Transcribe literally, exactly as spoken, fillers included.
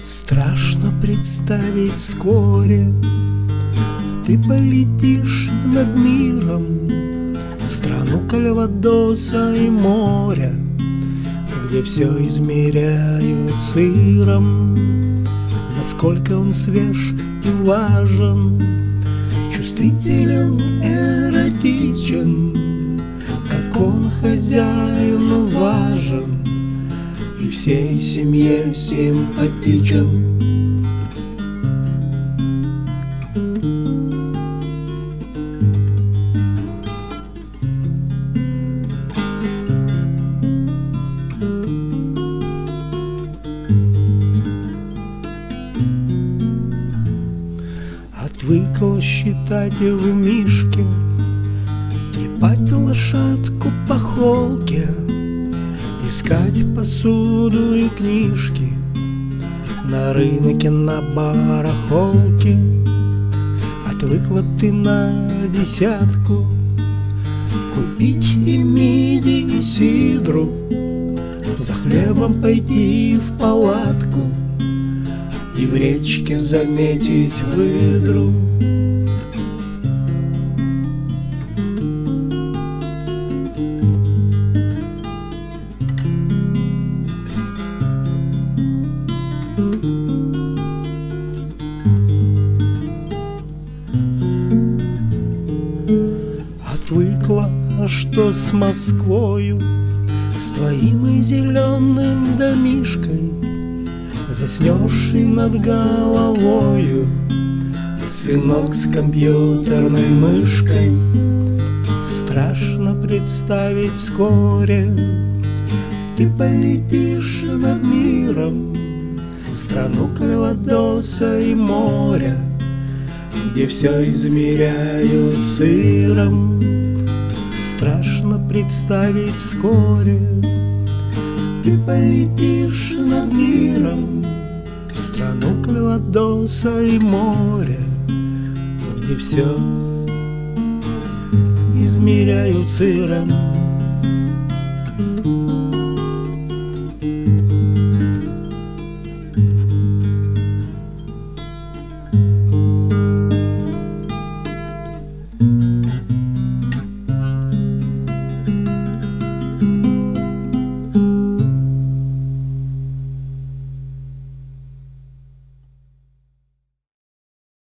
Страшно представить вскоре ты полетишь над миром в страну Кальвадоса и моря, где все измеряют сыром, насколько он свеж и влажен, чувствителен, эротичен, как он хозяину важен и всей семье симпатичен. Отвыкла считать в мишке, трепать лошадку по холке, искать посуду и книжки на рынке, на барахолке. Отвыкла ты на десятку купить и миди, и сидру, за хлебом пойти в палатку и в речке заметить выдру. Отвыкла, что с Москвою, с твоим и зеленым домишкой заснешь и над головою, сынок с компьютерной мышкой. Страшно представить вскоре ты полетишь над миром в страну Кальвадоса и моря, где все измеряют сыром. Страшно представить вскоре ты полетишь над миром в страну Кальвадоса и моря, где все измеряют сыром.